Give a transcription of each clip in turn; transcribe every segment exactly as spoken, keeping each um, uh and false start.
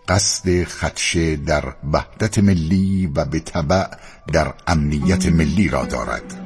قصد خدشه در وحدت ملی و به تبع در امنیت ملی را دارد.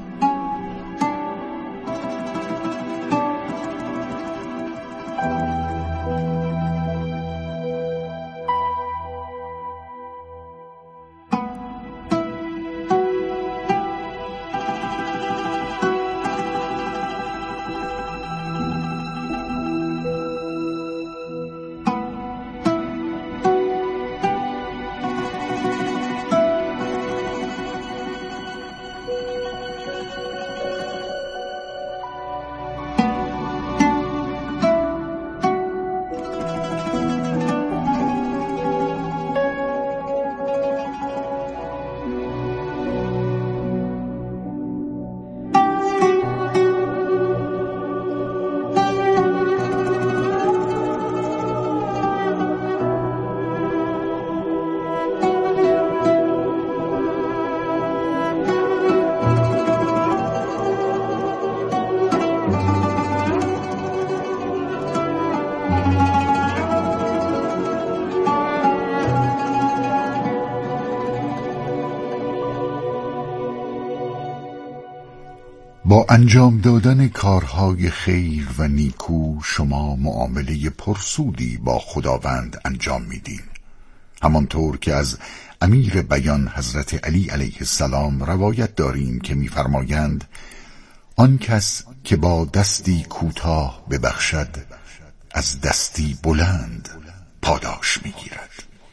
با انجام دادن کارهای خیر و نیکو شما معامله پرسودی با خداوند انجام میدین، همانطور که از امیر بیان حضرت علی علیه السلام روایت داریم که میفرمایند آن کس که با دستی کوتاه ببخشد از دستی بلند پاداش میگیرد.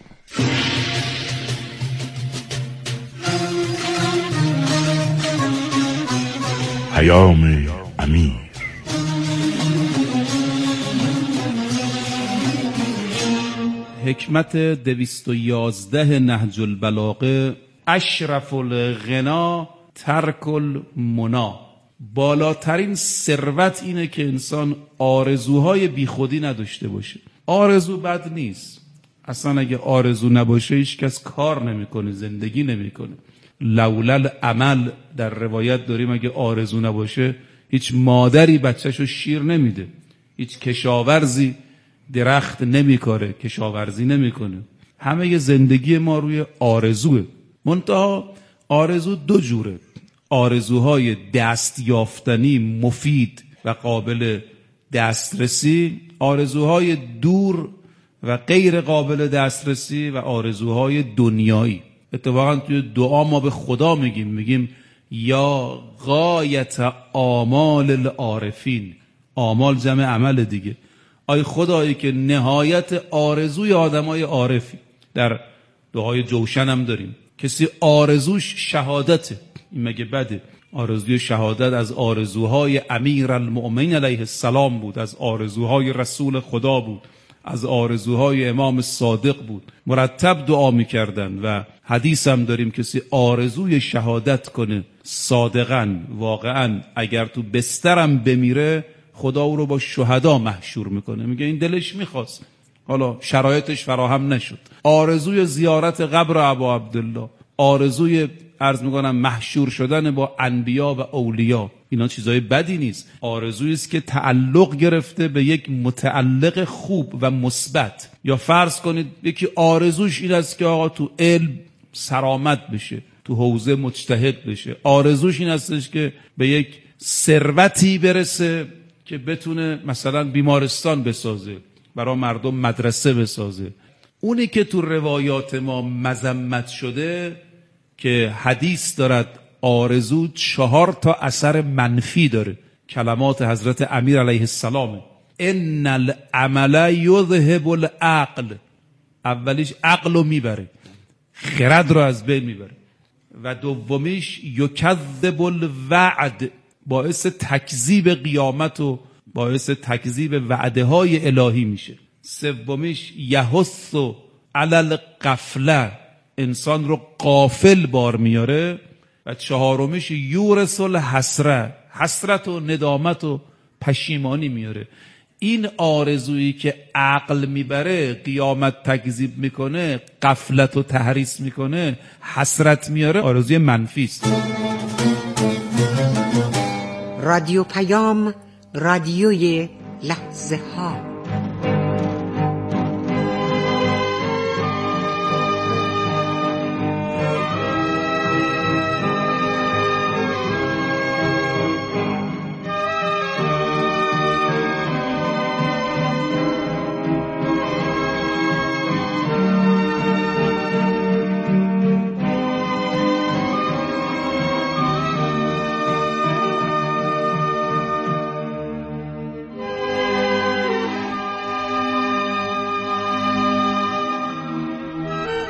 پیام امیر. حکمت دویست و یازده نهج البلاغه: اشرف الغنا ترک المنا. بالاترین ثروت اینه که انسان آرزوهای بیخودی نداشته باشه. آرزو بد نیست، اصلا اگه آرزو نباشه هیچ کس کار نمیکنه، زندگی نمیکنه. لولا العمل در روایت داریم اگه آرزو نباشه هیچ مادری بچهشو شیر نمیده، هیچ کشاورزی درخت نمیکاره، کشاورزی نمیکنه. همه ی زندگی ما روی آرزوه. منتها آرزو دو جوره: آرزوهای دستیافتنی مفید و قابل دسترسی، آرزوهای دور و غیر قابل دسترسی و آرزوهای دنیایی. اتفاقا توی دعا ما به خدا میگیم میگیم یا غایت آمال العارفین. آمال جمع عمل دیگه. آی خدایی که نهایت آرزوی آدمای عارفی. در دعای جوشن هم داریم کسی آرزوش شهادته، این مگه بده؟ آرزوی شهادت از آرزوهای امیر المؤمنین علیه السلام بود، از آرزوهای رسول خدا بود، از آرزوهای امام صادق بود. مرتب دعا میکردن و حدیث هم داریم کسی آرزوی شهادت کنه صادقاً واقعاً، اگر تو بسترم بمیره خدا او رو با شهدا محشور میکنه. میگه این دلش میخواست، حالا شرایطش فراهم نشد. آرزوی زیارت قبر ابا عبدالله، آرزوی عرض میکنم محشور شدن با انبیا و اولیا، اینا چیزای بدی نیست. آرزویی است که تعلق گرفته به یک متعلق خوب و مثبت. یا فرض کنید یکی آرزوش این است که آقا تو علم سرآمد بشه، تو حوزه مجتهد بشه. آرزوش این استش که به یک ثروتی برسه که بتونه مثلا بیمارستان بسازه، برای مردم مدرسه بسازه. اونی که تو روایات ما مذمت شده که حدیث دارد آرزو چهار تا اثر منفی داره. کلمات حضرت امیر علیه السلام: ان العمل یذهب العقل. اولیش عقل رو میبره، خرد رو از بین میبره. و دومیش یکذب الوعد، باعث تکذیب قیامت و باعث تکذیب وعده های الهی میشه. سومیش یحث علی الغفله، انسان رو غافل بار میاره. و چهارمیش یورث الحسره، حسرت و ندامت و پشیمانی میاره. این آرزویی که عقل میبره، قیامت تکذیب میکنه، غفلت و تحریص میکنه، حسرت میاره، آرزوی منفی است. رادیو پیام، رادیوی لحظه ها.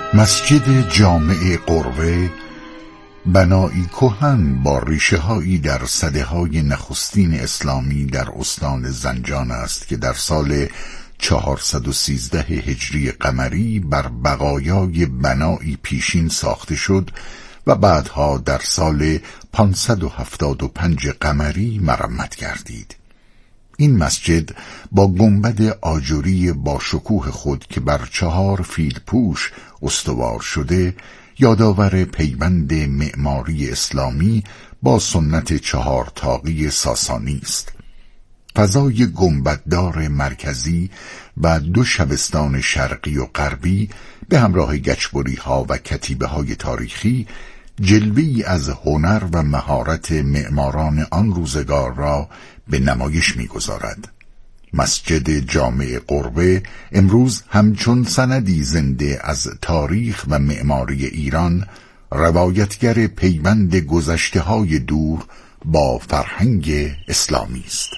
مسجد جامع قربه بنایی کهن با ریشه هایی در سده های نخستین اسلامی در استان زنجان است که در سال چهارصد و سیزده هجری قمری بر بقایای بنایی پیشین ساخته شد و بعدها در سال پانصد و هفتاد و پنج قمری مرمت گردید. این مسجد با گنبد آجری با شکوه خود که بر چهار فیل پوش استوار شده یادآور پیوند معماری اسلامی با سنت چهار طاقی ساسانی است. فضای گنبددار مرکزی و دو شبستان شرقی و غربی به همراه گچبری ها و کتیبه های تاریخی جلوه‌ای از هنر و مهارت معماران آن روزگار را به نمایش می‌گذارد. مسجد جامع قربه امروز همچون سندی زنده از تاریخ و معماری ایران روایتگر پیوند گذشته‌های دور با فرهنگ اسلامی است.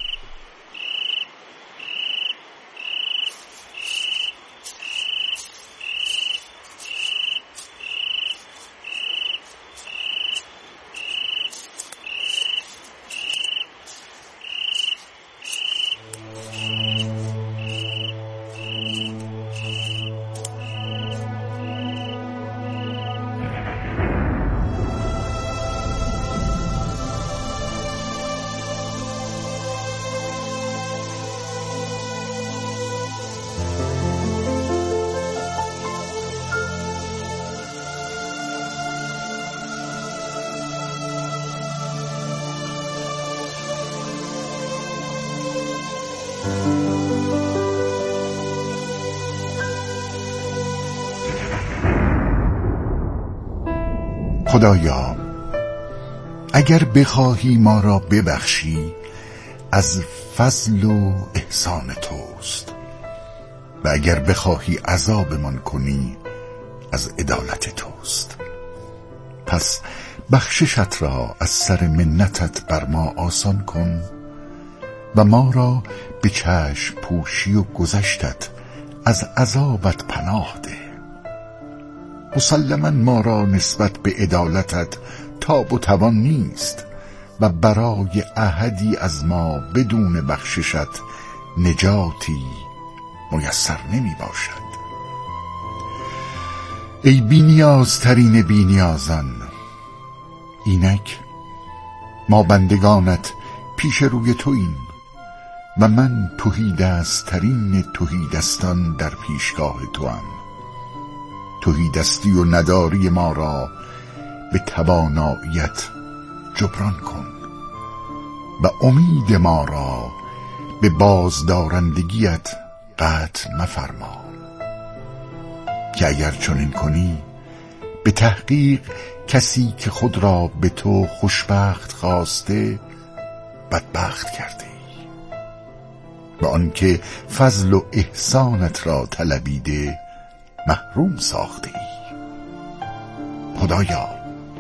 خدایا اگر بخواهی ما را ببخشی از فضل و احسان توست و اگر بخواهی عذابمان کنی از عدالت توست. پس بخششت را از سر منتت بر ما آسان کن و ما را به چشم پوشی و گذشتت از عذابت پناه ده. مسلماً ما را نسبت به عدالتت تاب و توان نیست و برای احدی از ما بدون بخششت نجاتی میسر نمی باشد. ای بی‌نیازترین بی‌نیازان، اینک ما بندگانت پیش روی توییم و من تهیدسترین تهیدستان در پیشگاه توام. تهیدستی و نداری ما را به تواناییت جبران کن و امید ما را به بازدارندگیت قطع مفرما که اگر چنین کنی به تحقیق کسی که خود را به تو خوشبخت خواسته بدبخت کرده ای و آنکه فضل و احسانت را طلبیده محروم ساخته ای. خدایا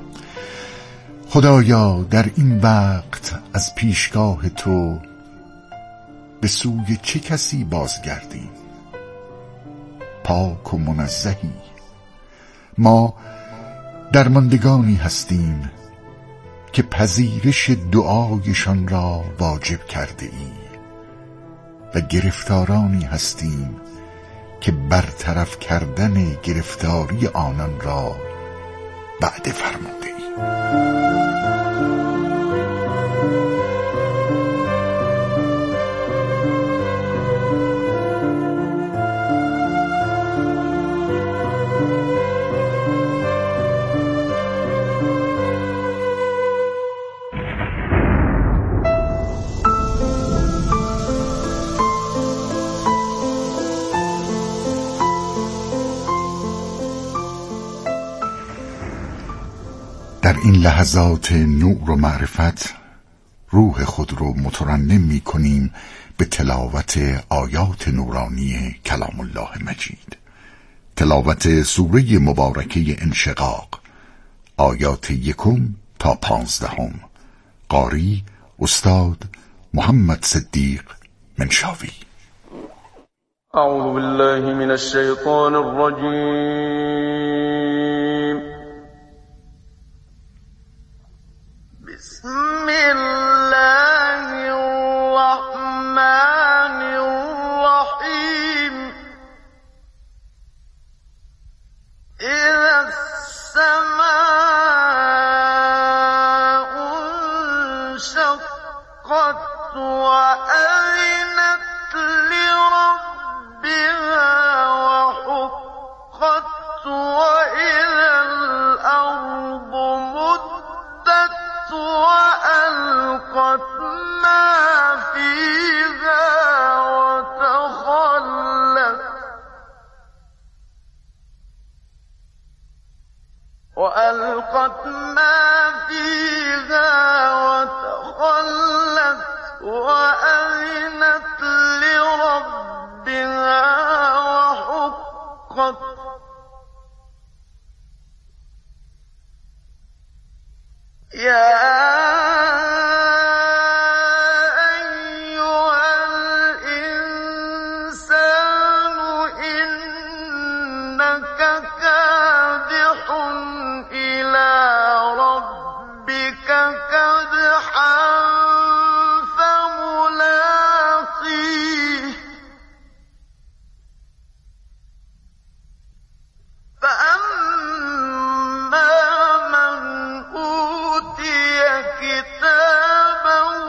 خدایا در این وقت از پیشگاه تو به سوی چه کسی بازگردیم؟ پاک و منزهی ما درماندگانی هستیم که پذیرش دعایشان را واجب کرده ای و گرفتارانی هستیم که برطرف کردن گرفتاری آنان را وعده فرموده ای. در این لحظات نور و معرفت روح خود رو مترنم می کنیم به تلاوت آیات نورانی کلام الله مجید. تلاوت سوره مبارکه انشقاق، آیات یکم تا پانزدهم. قاری استاد محمد صدیق منشاوی. اعوذ بالله من الشیطان الرجیم. إذا السماء انشقت وأذنت لربها وحقت وإذا الأرض مدت وألقت ما فيها وتخلت وألقت ما فيها وتخلت وأذنت لربها وحقت يا أيها الإنسان إنك كادح إلى ربك كدحا فملاقيه فأما من أوتي كتابه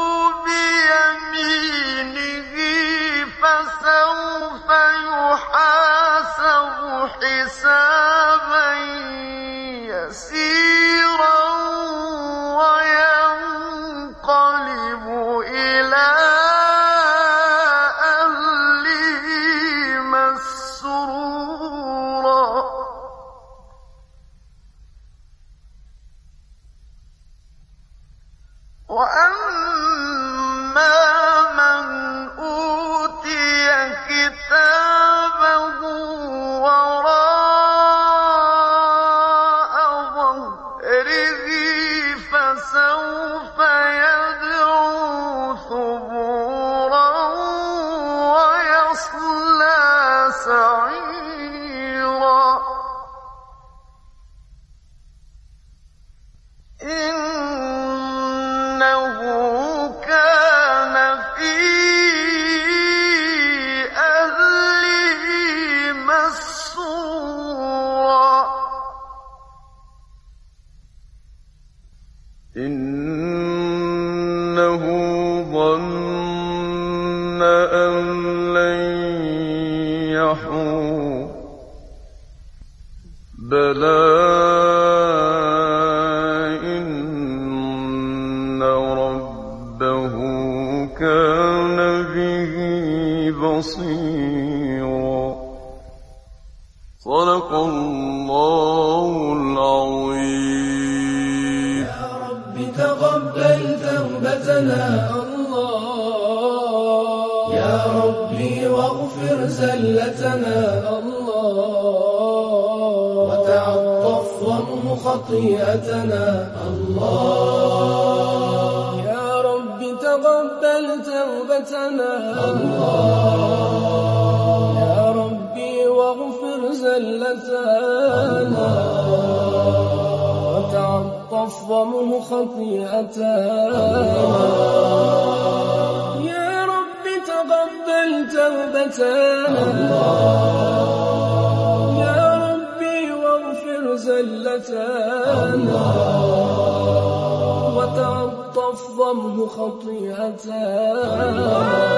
بيمينه فسوف يحاسب حسابا يسيرا وينقلب إلى أهله مسرورا وأما من أوتي كتابه وراء ظهره فسوف يدعو ثبورا ويصلى سعيرا إنه كان في أهله مسرورا إنه ظن أن لن يحور بلى كان به بصيرا صدق الله العظيم. يا رب تقبل توبتنا الله، يا ربي واغفر زلتنا الله، وتعطف وامح خطيئتنا الله. يا رب تقبل توبتنا الله، يا ربي واغفر زلتنا وتعطف وامح خطيئتنا. يا رب تقبل توبتنا الله، يا ربي واغفر زلتنا وتعطف وامح خطيئتنا.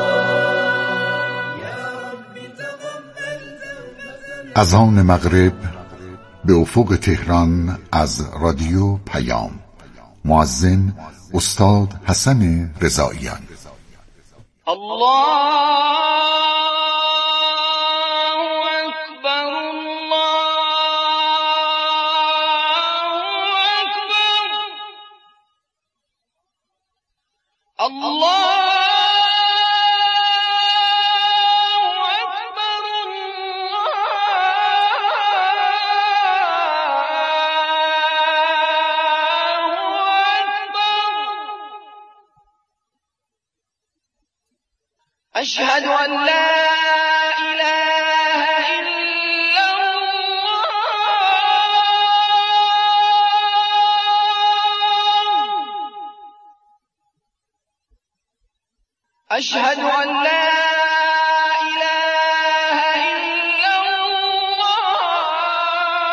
اذان مغرب به افق تهران از رادیو پیام. مؤذن استاد حسن رضاییان. الله أشهد أن لا إله إلا الله. أشهد أن لا إله إلا الله.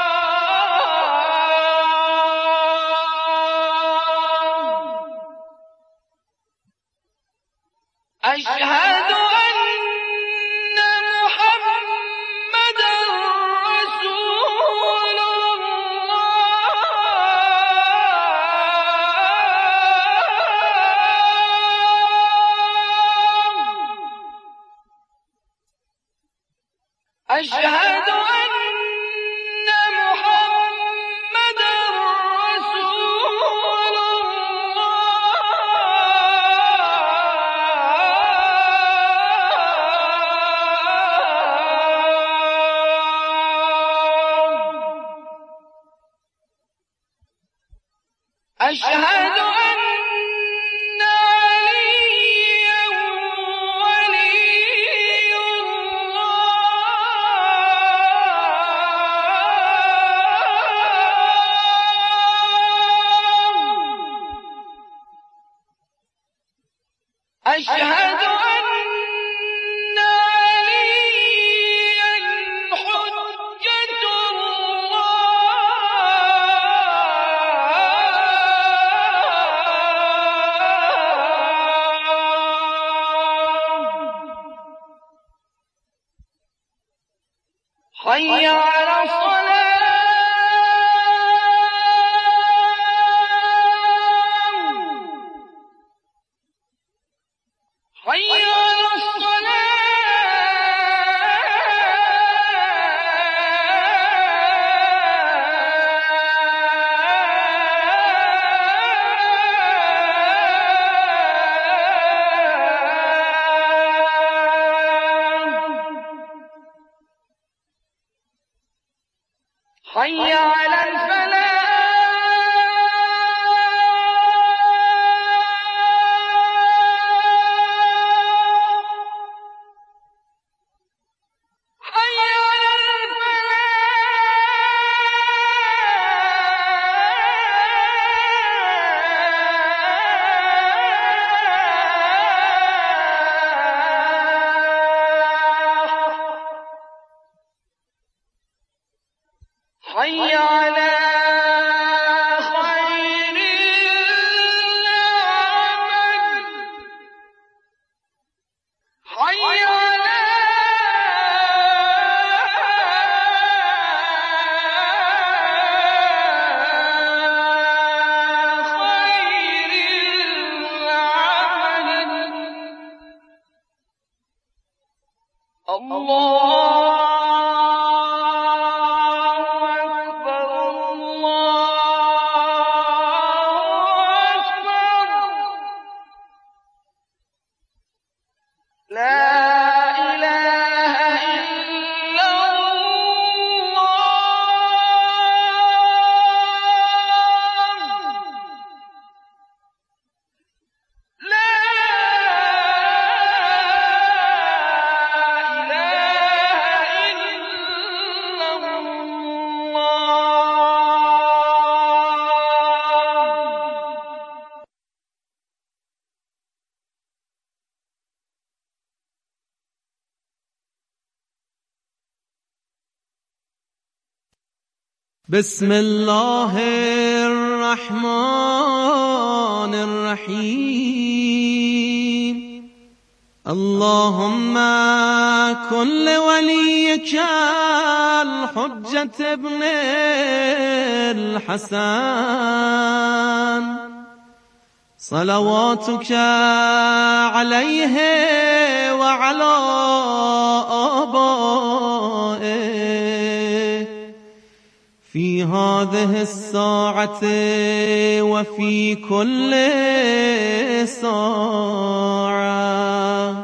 أشهد أن عليا ولي الله أشهد أن عليا حجة الله حي على الصلاة حي على الصلاة حي على الفلاح حي على الفلاح حي على خير العمل حي على خير العمل الله بسم الله الرحمن الرحيم اللهم كن لوليك الحجة ابن الحسن صلواتك عليه وعلى آبائه في هذه الساعة وفي كل ساعة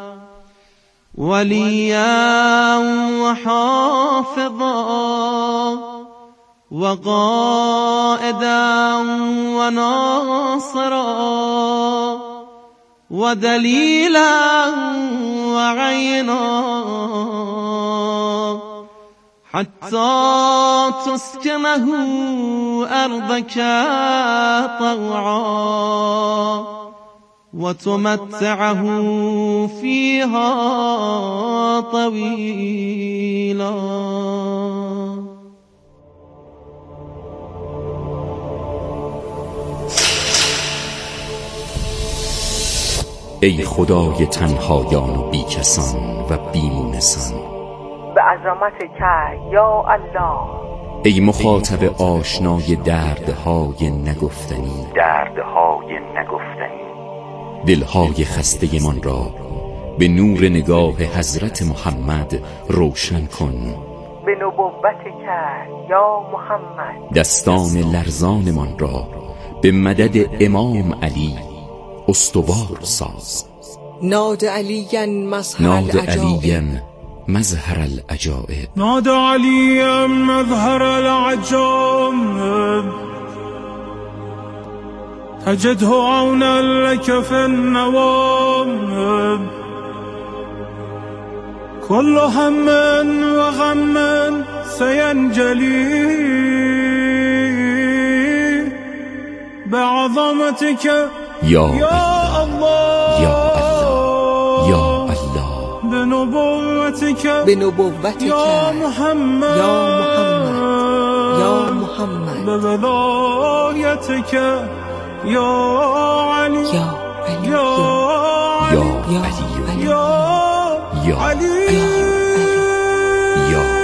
وليا وحافظا وقائدا وناصرا ودليلا وعينا حتى تسكنه أرضك طوعا وتمتعه فيها طويلا. ای خدای تنهایان و بیکسان و بیمونسان، به عظمتک یا الله. ای مخاطب آشنای دردهای نگفتنی دردهای نگفتنی دلهای خسته من را به نور نگاه حضرت محمد روشن کن. به نبوتک یا محمد دستان لرزان من را به مدد امام علی استوار ساز. ناد علیاً مظهر ناد العجائب علیاً مظهر العجائب نادى عليا مظهر العجائب أجده عونا لك في النوام كل هم وغم سينجلي بعظمتك يا الله يا الله يا الله بنبوتك بنبوتك يا محمد يا محمد يا محمد بولايتك يا علي يا علي يا يا علي علي يا يا علي يا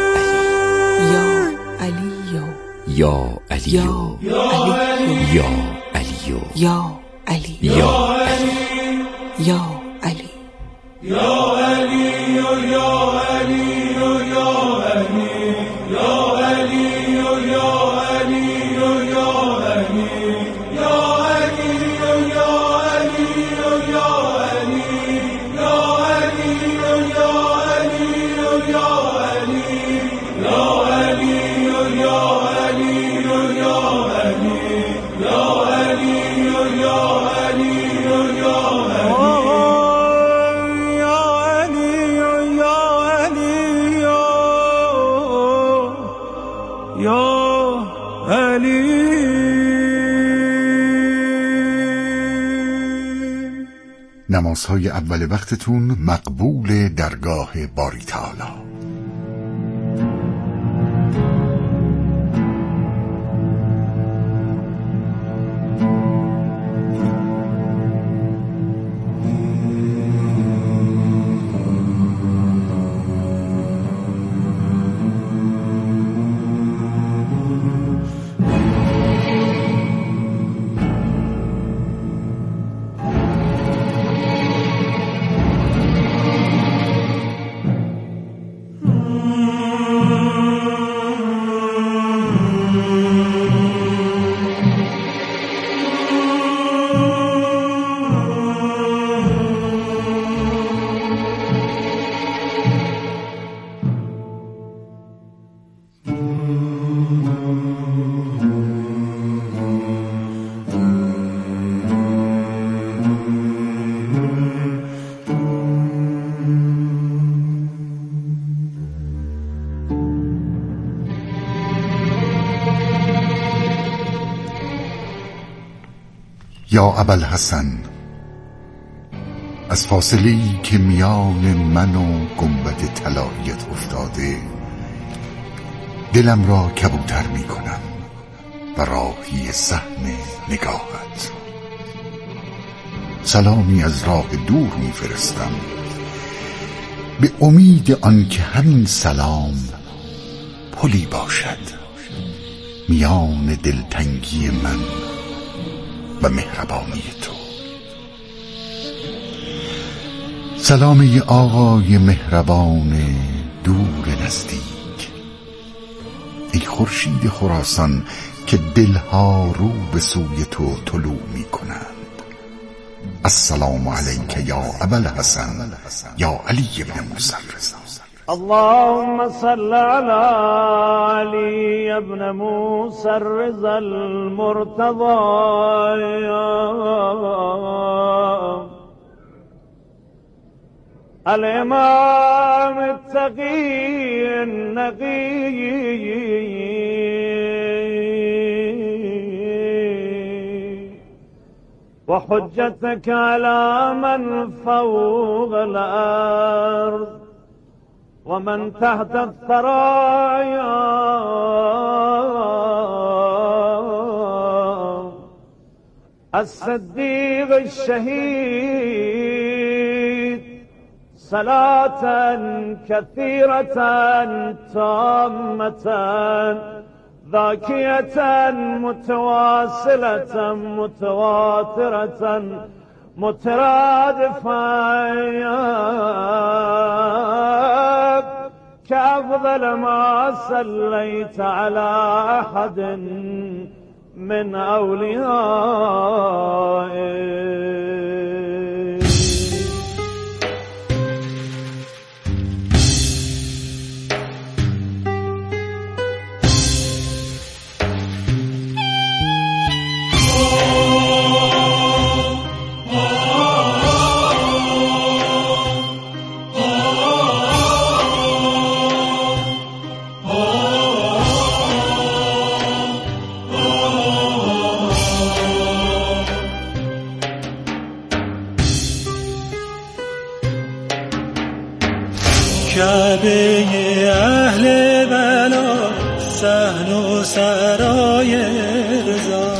علي يا علي يا علي يا علي يا علي يا يا علي يا علي يا علي يا علي يا علي يا علي يا علي يا علي يا علي يا علي يا علي يا علي يا علي يا علي يا علي يا علي يا علي يا علي يا نمازهای اول وقتتون مقبول درگاه باری تعالی. یا ابوالحسن، از فاصله‌ای که میان من و گنبد طلاییت افتاده دلم را کبوتر می کنم و راهی صحن نگاهت. سلامی از راه دور می فرستم به امید آنکه همین سلام پلی باشد میان دلتنگی من و مهربانی تو. سلام آقای مهربان دور نزدیک، ای خورشید خراسان که دلها رو به سوی تو طلوع می کنند. السلام علیک یا ابوالحسن یا علی بن موسی الرضا. اللهم صل على علي بن موسى الرضا المرتضى الإمام التقي النقي وحجتك على من فوق الأرض ومن تحت الثرايا الصديق الشهيد صلاة كثيرة تامة ذاكية متواصلة متواترة مترادفة كأفضل ما صليت على أحد من أوليائك. Oh کعبه اهل بلا صحن و سرای رضا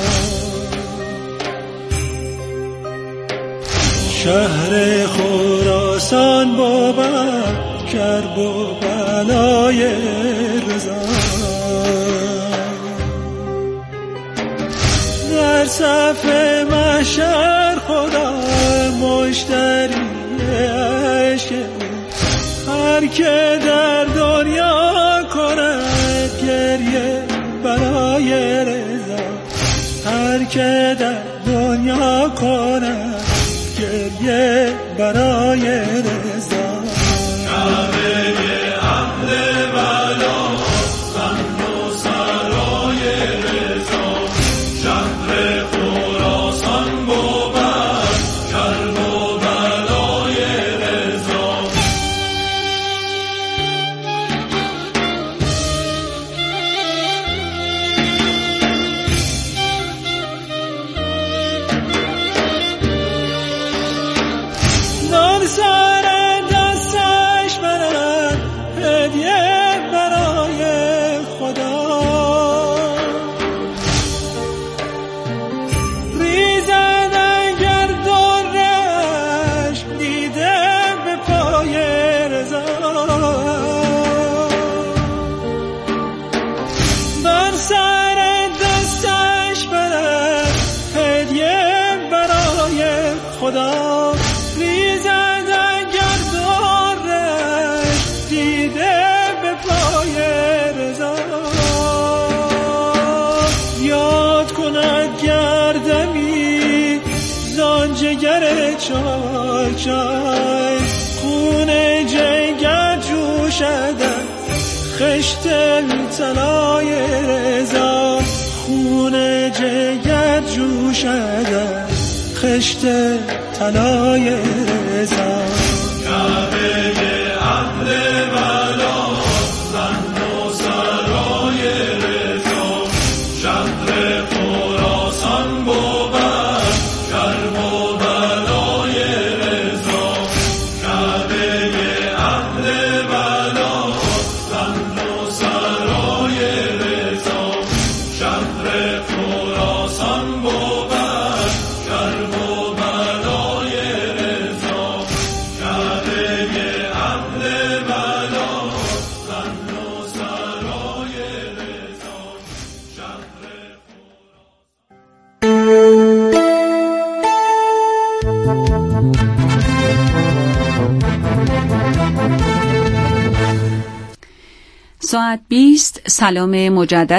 شهر خراسان بابا کرب و بلای رضا در صف محشر خدا مشتری عشق هر که در دنیا کند گریه برای رضا هر که در دنیا کند گریه برای رضا کعبه اهل بلا صحن و سرای رضا شهر خراسان بود کرب و بلای رضا نان سر دستش برد هدیه برای خدا ریزد اگر درش دیده به پای رضا بر سر دستش برد هدیه برای خدا ریزد اگر دارش دیده به پای رضا یاد کند گردمی زان جگر چاچای خون جگر جوشد خشت طلای رضا خون جگر جوشد خشت طلای رضا کعبه اهل بلا صحن و سرای رضا شهر خراسان بود کرب و بلای رضا کعبه اهل بلا صحن و سرای رضا شهر خراسان بود کرب و بلای رضا کعبه اهل بلا صحن و سرای رضا شهر ساعت بیست. سلام مجدد